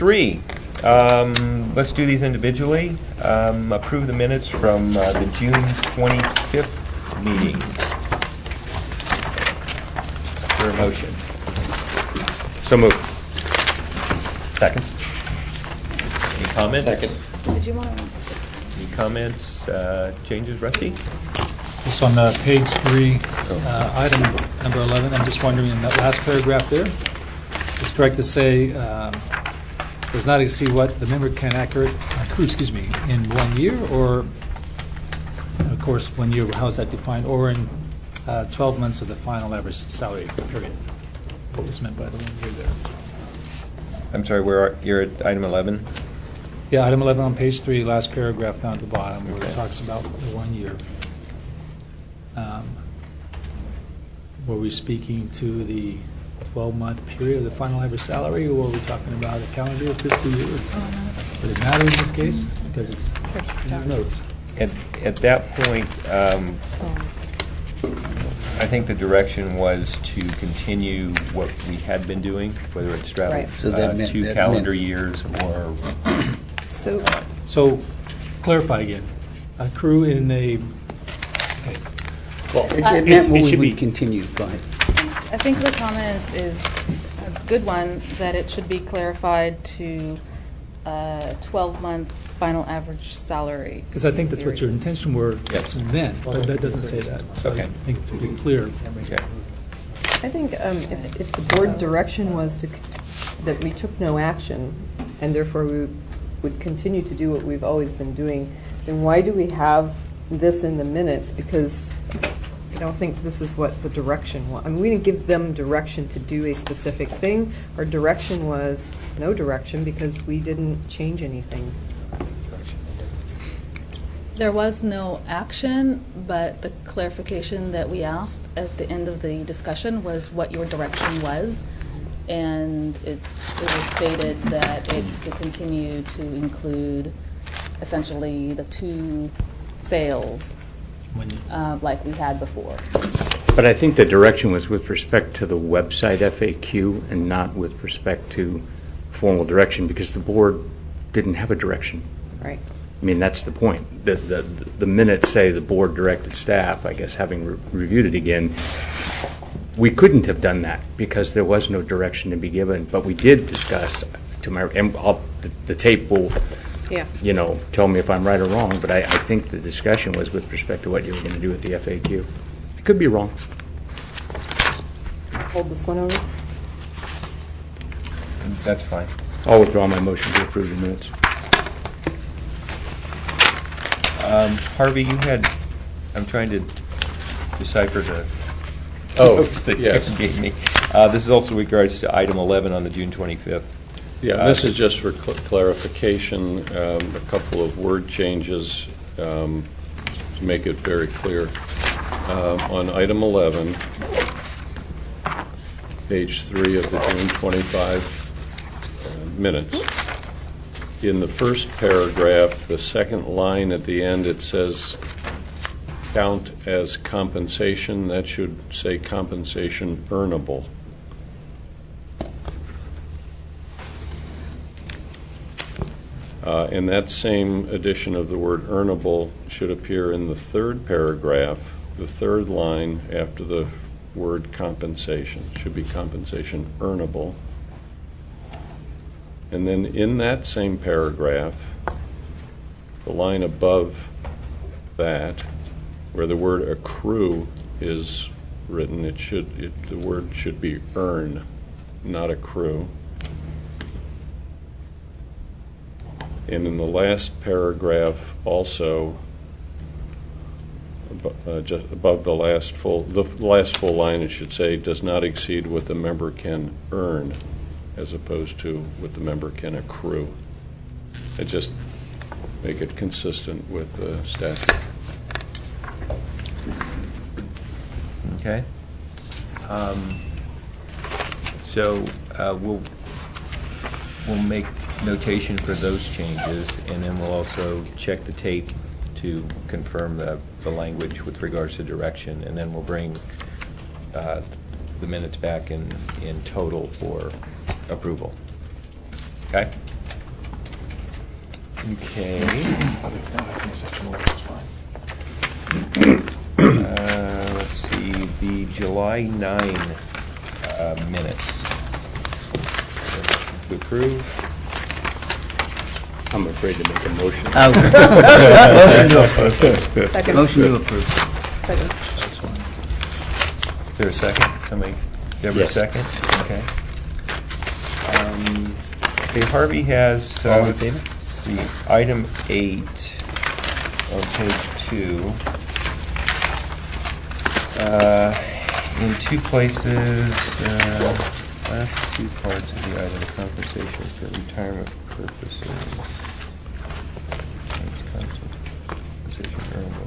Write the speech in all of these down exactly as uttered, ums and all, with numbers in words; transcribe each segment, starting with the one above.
three. Um, let's do these individually. Um, approve the minutes from uh, the June twenty-fifth meeting. For a motion. So moved. Second. Any comments? Second. Did you want to? Any comments, uh, changes, Rusty? Just on uh, page three, uh, item number eleven, I'm just wondering in that last paragraph there, it's correct to say um, does not exceed what the member can accurate, accrue, excuse me, in one year, or of course one year, how is that defined, or in uh, twelve months of the final average salary period? What was meant by the one year there? I'm sorry, where are, you're at item eleven? Yeah, item eleven on page three, last paragraph down at the bottom, where Okay. it talks about the one year. Um, were we speaking to the twelve-month period of the final average salary, or were we talking about a calendar year, fiscal year? Would it matter in this case? Because it's in your notes. At, at that point, um, I think the direction was to continue what we had been doing, whether it straddled Right. So that uh, meant- two that calendar meant- years or. So, So, clarify again. Accrue in a, okay. Well, It, Uh, it it's- meant it we should would be continue. Go ahead. I think the comment is a good one, that it should be clarified to uh, twelve-month final average salary. Because I think that's what your intention were Yes. then, but that doesn't say that. So Okay. I think to be clear. Okay. I think um, if, if the board direction was to, c- that we took no action, and therefore we would continue to do what we've always been doing, then why do we have this in the minutes? Because I don't think this is what the direction was. I mean, we didn't give them direction to do a specific thing. Our direction was no direction because we didn't change anything. There was no action, but the clarification that we asked at the end of the discussion was what your direction was. And it's, it was stated that it's to continue to include essentially the two sales When you- uh, like we had before. But I think the direction was with respect to the website F A Q and not with respect to formal direction, because the board didn't have a direction. Right. I mean, that's the point. The, the, the minutes say the board directed staff, I guess, having re- reviewed it again, we couldn't have done that because there was no direction to be given. But we did discuss, to my, and I'll, the, the tape will, Yeah. you know, tell me if I'm right or wrong, but I, I think the discussion was with respect to what you were going to do with the F A Q. I could be wrong. Hold this one over. That's fine. I'll withdraw my motion to approve the minutes. Um, Harvey, you had, I'm trying to decipher the Oh, notes that yes. you gave me. Uh, this is also regards to item eleven on the June twenty-fifth. Yeah, Uh, this is just for cl- clarification, um, a couple of word changes um, to make it very clear. Um, On item eleven, page three of the June twenty-five uh, minutes, in the first paragraph, the second line at the end, it says count as compensation. That should say compensation earnable. Uh, and that same addition of the word earnable should appear in the third paragraph, the third line after the word compensation. Should be compensation earnable. And then in that same paragraph, the line above that, where the word accrue is written, it should it, the word should be earn, not accrue. And in the last paragraph also, abo- uh, just above the last full, the f- last full line, it should say, does not exceed what the member can earn, as opposed to what the member can accrue. It just make it consistent with the statute. Okay. Um, So uh, we'll, we'll make notation for those changes, and then we'll also check the tape to confirm the, the language with regards to direction, and then we'll bring uh, the minutes back in, in total for approval. Okay? Okay. Uh, Let's see, the July ninth uh, minutes. To approve? I'm afraid to make a motion. Oh. Motion to approve. Second. Motion to approve. Second. Is there a second? Somebody, Deborah, Yes. second? Okay. Um, Okay, Harvey has, uh, All in let's favor? see, item eight on page two. Uh, In two places, uh, last two parts of the item, compensation for retirement purposes. Compensation earnable.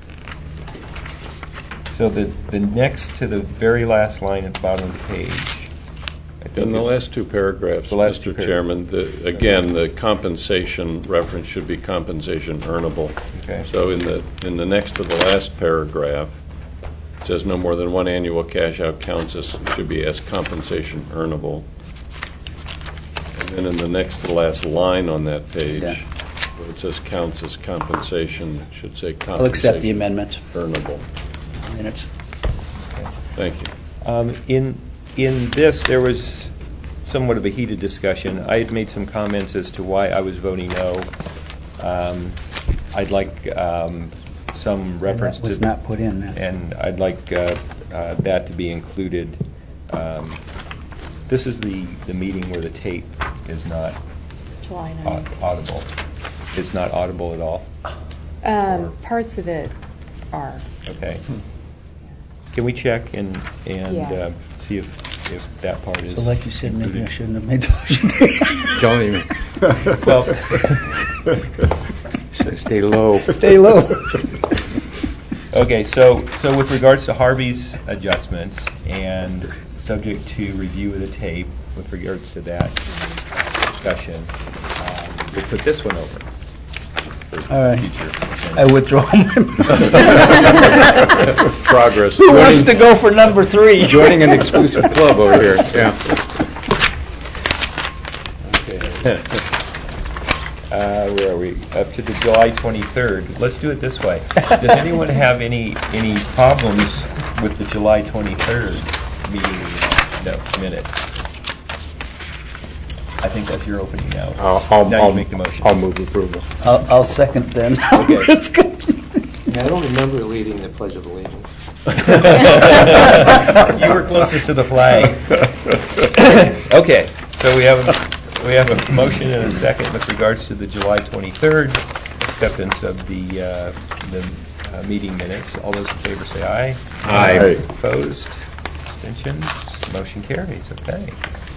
So the, the next to the very last line at the bottom of the page. I think In the is- last two paragraphs, The last two Mister Chairman, the- again, the compensation reference should be compensation earnable. Okay. So in the, in the next to the last paragraph, it says no more than one annual cash out counts as, should be as compensation earnable. And then in the next to the last line on that page, Yeah. where it says counts as compensation, it should say compensation. I'll accept the amendments. Earnable. Minutes. Thank you. Um, In, in this, there was somewhat of a heated discussion. I had made some comments as to why I was voting no. Um, I'd like um, some reference That to... was not put in. uh, And I'd like uh, uh, that to be included. Um, This is the, the meeting where the tape is not July au- ninth. audible. It's not audible at all? Um, parts of it are. Okay. Can we check and, and Yeah. uh, see if, if that part is... So like you said, maybe I included? shouldn't have made the motion. Don't even. Well, Stay low. Stay low. okay, so, so with regards to Harvey's adjustments and subject to review of the tape with regards to that discussion, um, we'll put this one over. for All right. future I withdraw my Progress. Who wants to go for number three? Joining an exclusive club over here, yeah. Okay. Uh, Where are we? Up to the July twenty-third. Let's do it this way. Does anyone have any, any problems with the July twenty-third meeting no, minutes? I think that's your opening now. I'll, I'll, Now you I'll make the motion. I'll move approval. I'll, I'll second then. Okay. It's good. I don't remember leading the Pledge of Allegiance. You were closest to the flag. Okay, so we have, a- we have a motion and a second with regards to the July twenty-third acceptance of the, uh, the uh, meeting minutes. All those in favor say aye. Aye. Opposed? Abstentions? Motion carries, okay.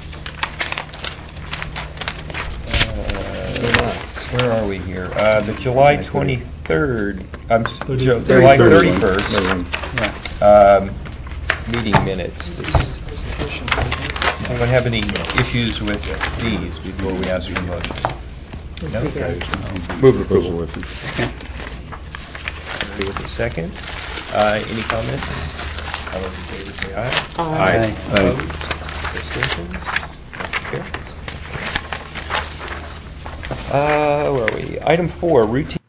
Uh, Where are we here? Uh, The July twenty-third, I'm, s- Ju- July thirty-first um, meeting minutes. Does anyone have any issues with these before we ask for a motion? No? Move approval. Ready with a second? Uh, Any comments? All those in favor say aye. Aye. Opposed? Abstentions? Motion carries. Uh, Where are we? Item four, routine